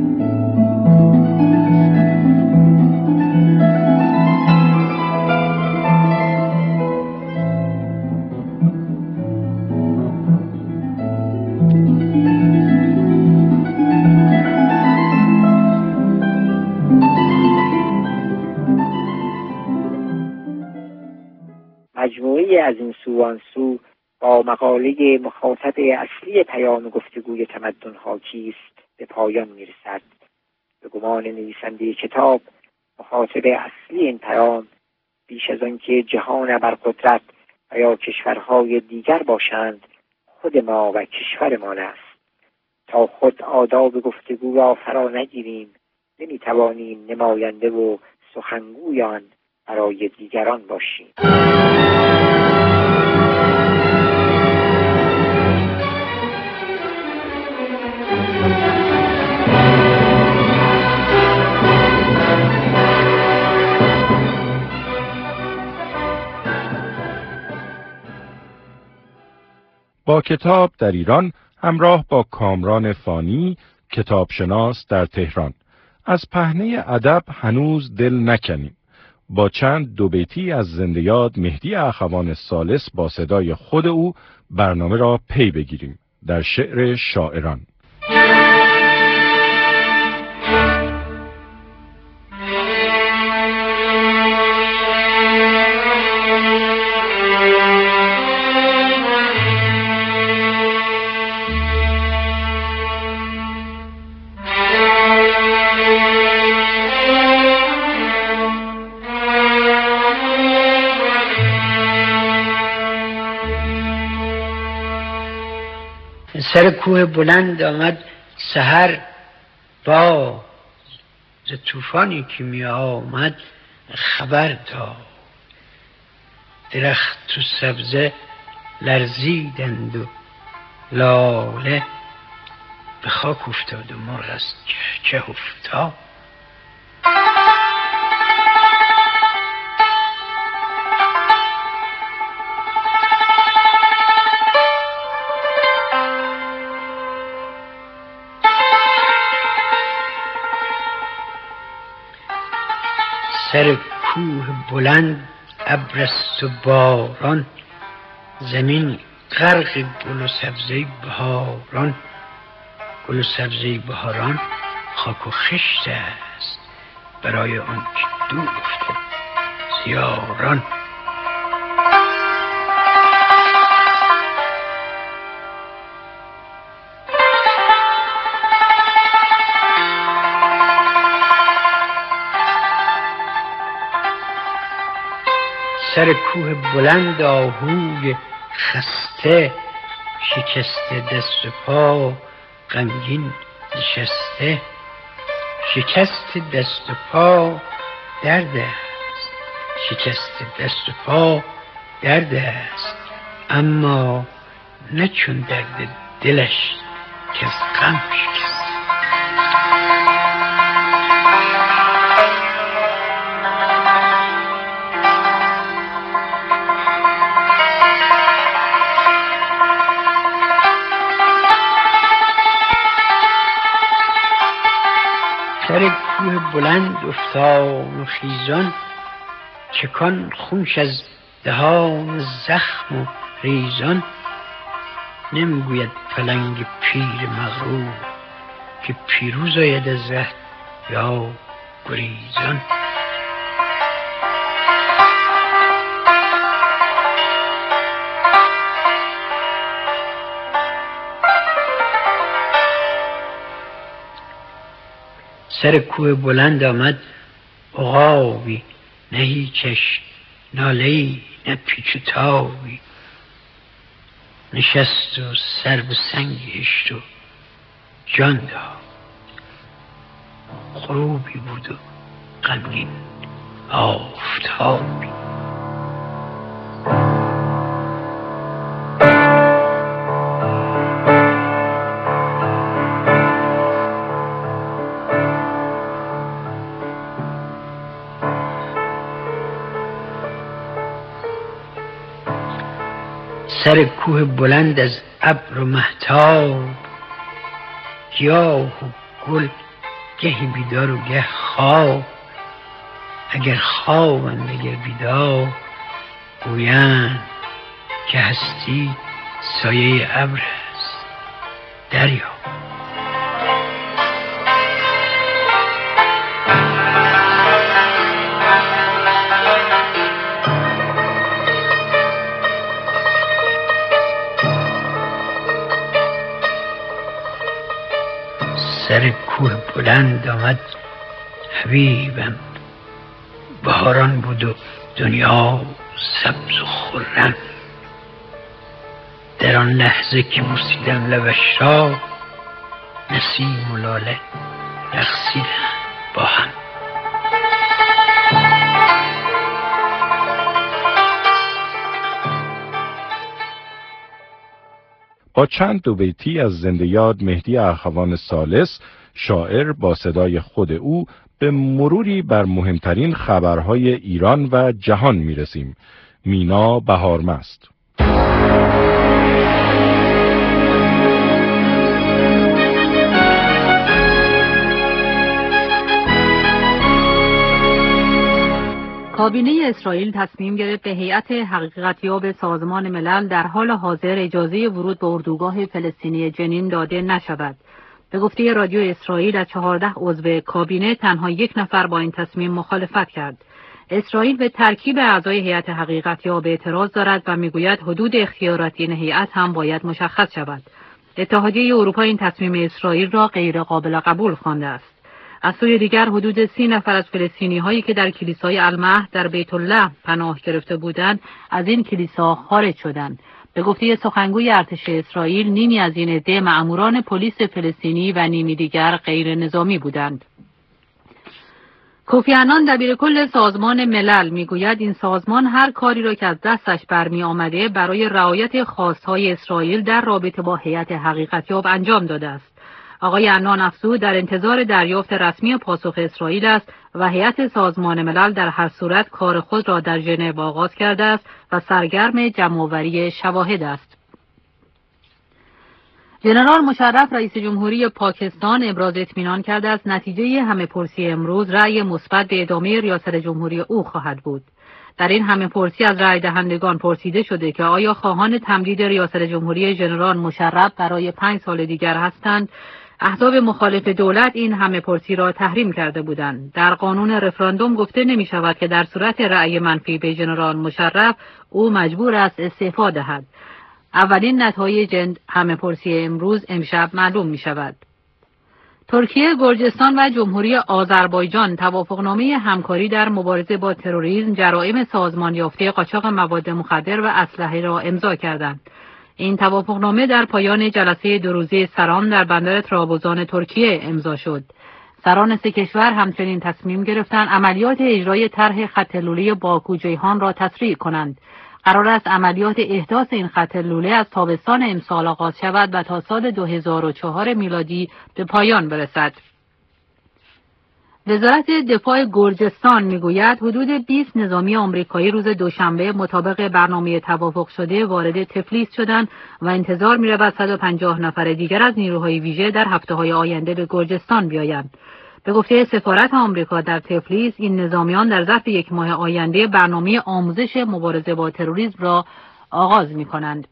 مجموعه از این سو آن سو با مقاله مخاطب اصلی پیام گفتگوی تمدن ها کیست به پایان میرسد. به گمان نویسنده کتاب مخاطب اصلی این پیام بیش از آن که جهان ابرقدرت و یا کشورهای دیگر باشند خود ما و کشورمان است. تا خود آداب گفتگو را فرا نگیریم نمیتوانیم نماینده و سخنگوی آن برای دیگران باشیم. با کتاب در ایران همراه با کامران فانی، کتابشناس در تهران. از پهنه ادب هنوز دل نکنیم. با چند دو بیتی از زنده یاد مهدی اخوان ثالث با صدای خود او برنامه را پی بگیریم. در شعر شاعران. سر کوه بلند آمد سحر با ز طوفانی که می آمد خبر داد. درخت و سبزه لرزیدند و لاله به خاک افتاد و مرغ از چه افتاد. سر کوه بلند ابر است و باران، زمین غرق گل و سبزه بهاران. گل و سبزه بهاران خاک و خشت است برای آن که دور افتاد زیاران. سر کوه بلند آهوی خسته، شکسته دست و پا غمگین نشسته. شکست دست و پا درد است، شکست دست و پا درد است، اما نه چون درد دلش که از غم شکست. سر کوه بلند افتان و خیزان، چکان خونش از دهان زخم و ریزان. نمیگوید پلنگ پیر مغرور که پیروز آید از ره یا گریزان. سر کوه بلند آمد عقابی، نه هیچش ناله‌ای نه پیچ و تابی. نشست و سر به سنگ هشت و جان داد. غروبی بود و غمگین آفتابی. سر کوه بلند از ابر و مهتاب، گیاه و گل گهی بیدار و گه خواب. اگر خوابند اگر بیدار، گویند که هستی سایه ابر است دریا. سر کوه بلند آمد حبیبم، بهاران بود و دنیا سبز و خرم. در آن لحظه که بوسیدم لبش را، نسیم و لاله رقصیدند با هم. با چند دو بیتی از زنده یاد مهدی اخوان ثالث، شاعر، با صدای خود او به مروری بر مهمترین خبرهای ایران و جهان میرسیم. مینا بهارمست. کابینه اسرائیل تصمیم گرفت به هیئت حقیقتیاب سازمان ملل در حال حاضر اجازه ورود به اردوگاه فلسطینی جنین داده نشود. به گفته رادیو اسرائیل، از 14 عضو کابینه تنها 1 نفر با این تصمیم مخالفت کرد. اسرائیل به ترکیب اعضای هیئت حقیقتیاب اعتراض دارد و میگوید حدود اختیارات این هیئت هم باید مشخص شود. اتحادیه اروپا این تصمیم اسرائیل را غیر قابل قبول خوانده است. از سوی دیگر حدود 30 نفر از فلسطینی‌هایی که در کلیسای المهد در بیت الله پناه گرفته بودند از این کلیسا خارج شدند. به گفته سخنگوی ارتش اسرائیل، نیمی از این عده مأموران پلیس فلسطینی و نیمی دیگر غیر نظامی بودند. کوفی عنان دبیرکل سازمان ملل میگوید این سازمان هر کاری را که از دستش برمی آمده برای رعایت خواستهای اسرائیل در رابطه با هیئت حقیقتیاب انجام داده است. آقای عنان افزود در انتظار دریافت رسمی پاسخ اسرائیل است و هیئت سازمان ملل در هر صورت کار خود را در ژنو آغاز کرده است و سرگرم جمع‌آوری شواهد است. ژنرال مشرف رئیس جمهوری پاکستان ابراز اطمینان کرده است نتیجه همه‌پرسی امروز رأی مثبت به ادامه ریاست جمهوری او خواهد بود. در این همه‌پرسی از رأی دهندگان پرسیده شده که آیا خواهان تمدید ریاست جمهوری ژنرال مشرف برای 5 سال دیگر هستند. احزاب مخالف دولت این همه‌پرسی را تحریم کرده بودند. در قانون رفراندوم گفته نمی شود که در صورت رأی منفی به ژنرال مشرف او مجبور است استعفا دهد. اولین نتایج همه‌پرسی امروز امشب معلوم می شود. ترکیه، گرجستان و جمهوری آذربایجان توافقنامه همکاری در مبارزه با تروریسم، جرائم سازمان یافته قاچاق مواد مخدر و اسلحه را امضا کردند. این توافقنامه در پایان جلسه 2 روزه سران در بندر ترابزان ترکیه امضا شد. سران 3 کشور همچنین تصمیم گرفتند عملیات اجرای طرح خط لوله باکو-جیهان را تسریع کنند. قرار است عملیات احداث این خط لوله از تابستان امسال آغاز شود و تا سال 2004 میلادی به پایان برسد. وزارت دفاع گرجستان میگوید حدود 20 نظامی آمریکایی روز دوشنبه مطابق برنامه توافق شده وارد تفلیس شدند و انتظار می‌رود 150 نفر دیگر از نیروهای ویژه در هفته‌های آینده به گرجستان بیایند. به گفته سفارت آمریکا در تفلیس، این نظامیان در ظرف 1 ماه آینده برنامه آموزش مبارزه با تروریسم را آغاز می‌کنند.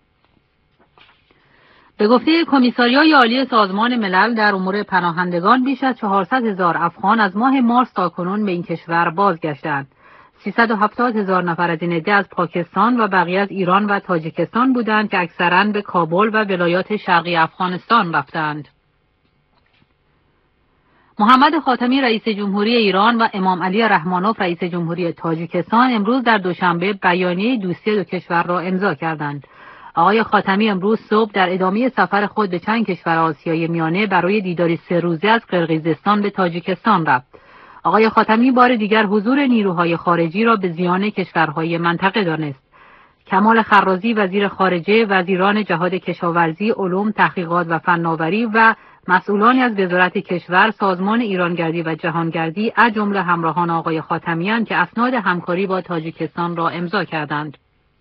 به گفته کمیساریای عالی سازمان ملل در امور پناهندگان، بیش از 400,000 افغان از ماه مارس تاکنون به این کشور بازگشتند. 370,000 نفر از این عده از پاکستان و بقیه از ایران و تاجیکستان بودند که اکثراً به کابل و ولایات شرقی افغانستان رفتند. محمد خاتمی رئیس جمهوری ایران و امام علی رحمانوف رئیس جمهوری تاجیکستان امروز در دوشنبه بیانیه دوستی دو کشور را امضا کردند. آقای خاتمی امروز صبح در ادامه سفر خود به چند کشور آسیای میانه برای دیداری 3 روزه از قرقیزستان به تاجیکستان رفت. آقای خاتمی بار دیگر حضور نیروهای خارجی را به زیان کشورهای منطقه دانست. کمال خرازی وزیر خارجه، وزیران جهاد کشاورزی، علوم، تحقیقات و فناوری و مسئولانی از وزارت کشور، سازمان ایرانگردی و جهانگردی از جمله همراهان آقای خاتمی‌اند که اسناد همکاری با تاجیکستان را امضا کردند.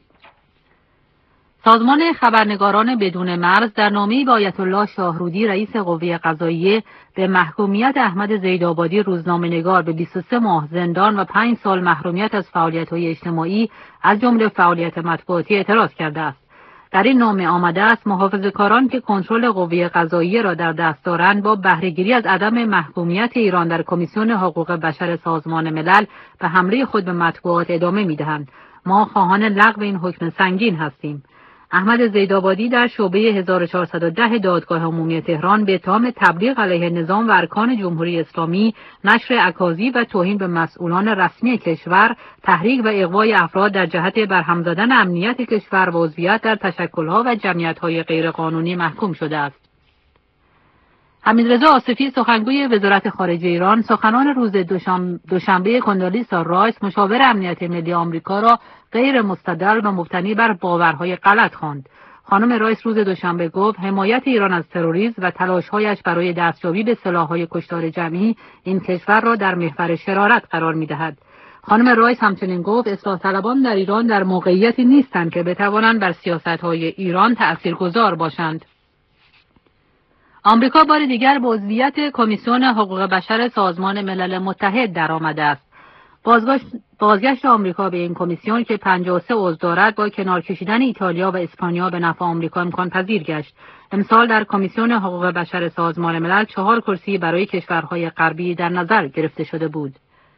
سازمان خبرنگاران بدون مرز در نامه‌ای به آیت الله شاهرودی رئیس قوه قضاییه به محکومیت احمد زیدآبادی روزنامه‌نگار به 23 ماه زندان و 5 سال محرومیت از فعالیت‌های اجتماعی از جمله فعالیت مطبوعاتی اعتراض کرده است. در این نامه آمده است محافظه‌کاران که کنترل قوه قضاییه را در دست دارند با بهره‌گیری از عدم محکومیت ایران در کمیسیون حقوق بشر سازمان ملل به حمله خود به مطبوعات ادامه می‌دهند. ما خواهان لغو این حکم سنگین هستیم. احمد زیدآبادی در شعبه 1410 دادگاه عمومی تهران به اتهام تبلیغ علیه نظام و ارکان جمهوری اسلامی، نشر اکاذیب و توهین به مسئولان رسمی کشور، تحریک و اغوای افراد در جهت برهم زدن امنیت کشور و عضویت در تشکل‌ها و جمعیت‌های غیرقانونی محکوم شده است. حمیدرضا آصفی سخنگوی وزارت خارجه ایران سخنان روز دوشنبه کندالیسا رایس مشاور امنیت ملی آمریکا را غیر مستدل و مبتنی بر باورهای غلط خواند. خانم رایس روز دوشنبه گفت حمایت ایران از تروریسم و تلاش‌هایش برای دستیابی به سلاح‌های کشتار جمعی این کشور را در محور شرارت قرار می‌دهد. خانم رایس همچنین گفت اصلاح طلبان در ایران در موقعیتی نیستند که بتوانند بر سیاست‌های ایران تأثیرگذار باشند. آمریکا بار دیگر به عضویت کمیسیون حقوق بشر سازمان ملل متحد درآمده است. بازگشت آمریکا به این کمیسیون که 53 عضو دارد با کنار کشیدن ایتالیا و اسپانیا به نفع آمریکا امکان پذیر گشت. امسال در کمیسیون حقوق بشر سازمان ملل 4 کرسی برای کشورهای غربی در نظر گرفته شده بود.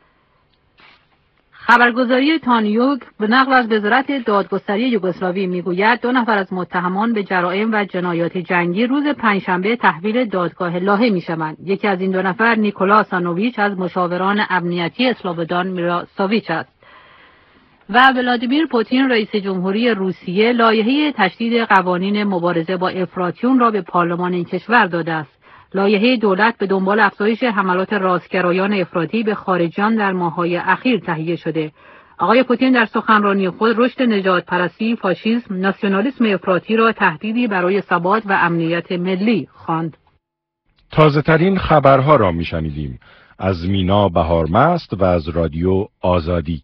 خبرگزاری تانیوگ به نقل از وزارت دادگستری یوگسلاوی میگوید 2 نفر از متهمان به جرائم و جنایات جنگی روز پنجشنبه تحویل دادگاه لاهه میشوند. یکی از این 2 نفر نیکولا سانوویچ از مشاوران امنیتی اسلوبودان میراساویچ است و ولادیمیر پوتین رئیس جمهوری روسیه لایحه تشدید قوانین مبارزه با افراطیون را به پارلمان این کشور داده است. لایحه دولت به دنبال افزایش حملات راستگرایان افراطی به خارجیان در ماه‌های اخیر تهیه شده. آقای پوتین در سخنرانی خود رشد نژادپرستی، فاشیسم، ناسیونالیسم افراطی را تهدیدی برای ثبات و امنیت ملی خواند. تازه‌ترین خبرها را می‌شنیدیم از مینا بهارمست و از رادیو آزادی.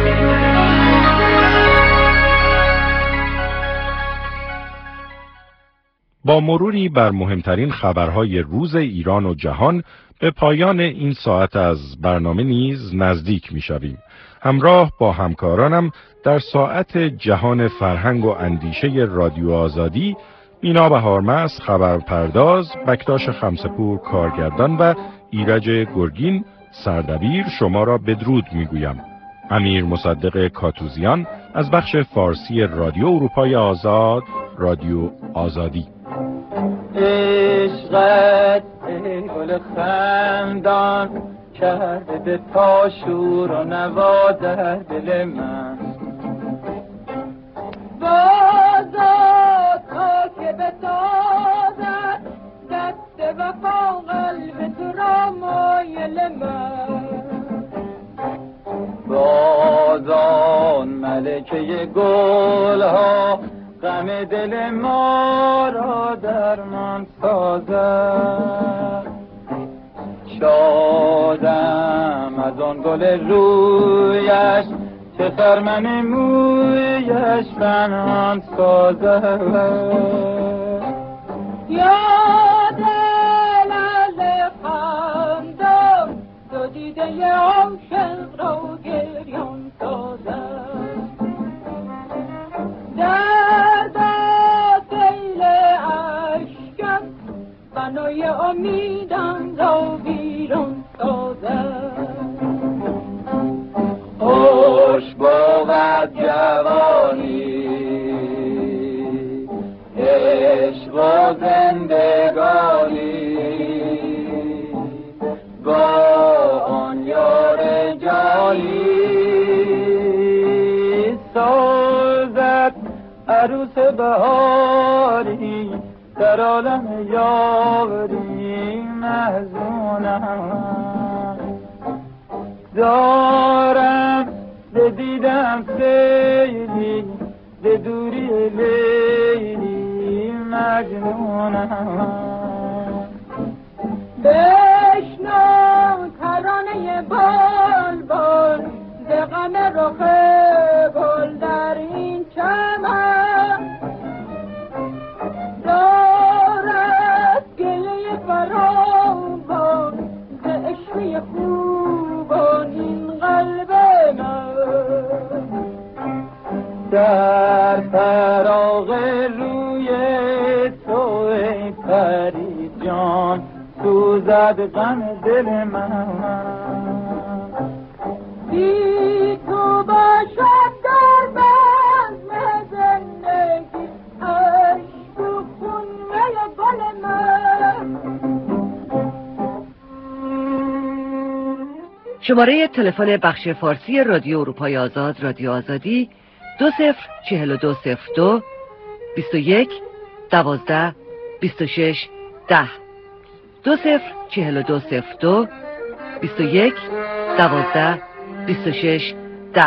با مروری بر مهمترین خبرهای روز ایران و جهان به پایان این ساعت از برنامه نیز نزدیک می‌شویم. همراه با همکارانم در ساعت جهان فرهنگ و اندیشه رادیو آزادی، مینا بهارمست خبرپرداز، بکتاش خمسپور کارگردان و ایرج گرگین سردبیر شما را بدرود میگویم. امیر مصدق کاتوزیان از بخش فارسی رادیو اروپای آزاد، رادیو آزادی. عشقت ای گل خندان کرده تا شور و نوا در دل من، بازاد تا که بتازد دست وفا قلب تو را مایل من، بازان ملکه گل ها غم دل ما را درمان سازد، شادم از آن گل رویش که خرمن مویش پنهان سازد، یاد لعل خندان دو دیده عاشق را گریان سازد، بنای امیدم را بیرون سازد، خوش بود جوانی عشق و زندگانی، سازد عروس بهاری در عالم یاری محزونم دارم بدیدم سیلی به دوری لیلی مجنونم بشنو ترانه بلبل ز غم رخ گل در این چمن دارد گله فراوان ز عشق خوبان این قلب من در فراغ روی تو ای پری جان سوزد غم دل من بی تو باشد در بزم زندگی عشق و خونه گل من. شماره تلفن بخش فارسی رادیو اروپای آزاد رادیو آزادی 204202 21 12 26 10 204202 21 12 26 10.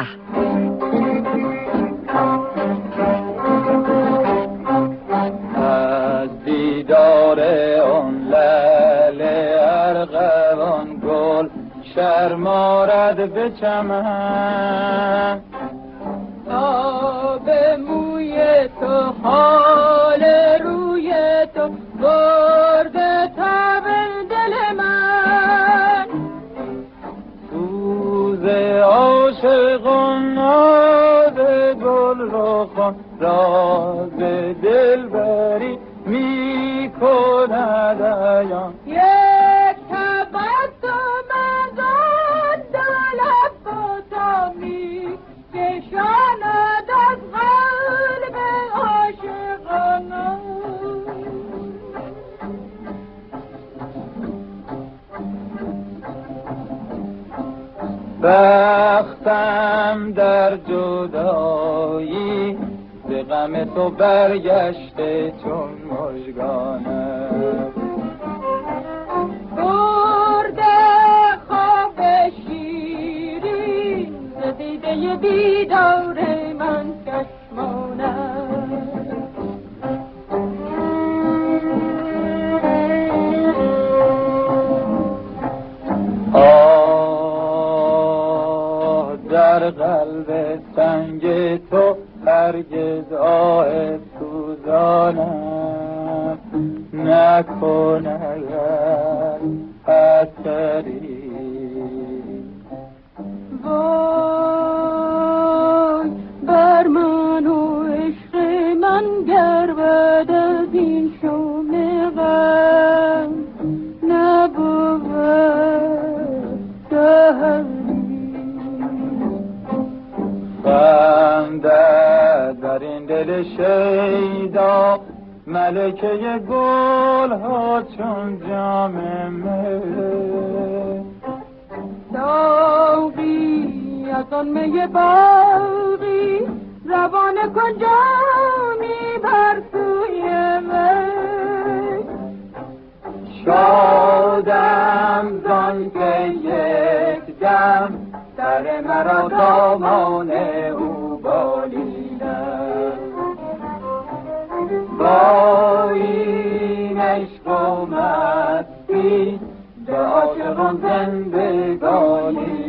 از دیدار آن لعل ارغوان گل شرمارد به چمن آب موی تو حال روی تو برده تب دل من سوز عاشقان ناز گل رخان راز دلبری می کند عیان یک تبسم از آن دو لب تا می کشاند از قلب عاشقانم بختم در جدایی به غم تو برگشته چون مژگانم برده خواب شیرین ز دیده بیدار من چشمانم در قلب سنگ تو هرگز آه سوزانم نکند اثری وای بر من و عشق من گر بعد از این شوم غم نبود دهری خنده در این دل شیدا ملکه گل ها چون جام می داغی از آن می باغی روان کن جامی بر سوی من شادم زان که یک دم سر مرا دامان او بالیدم با این عشق و مستی به عاشقان زندگانی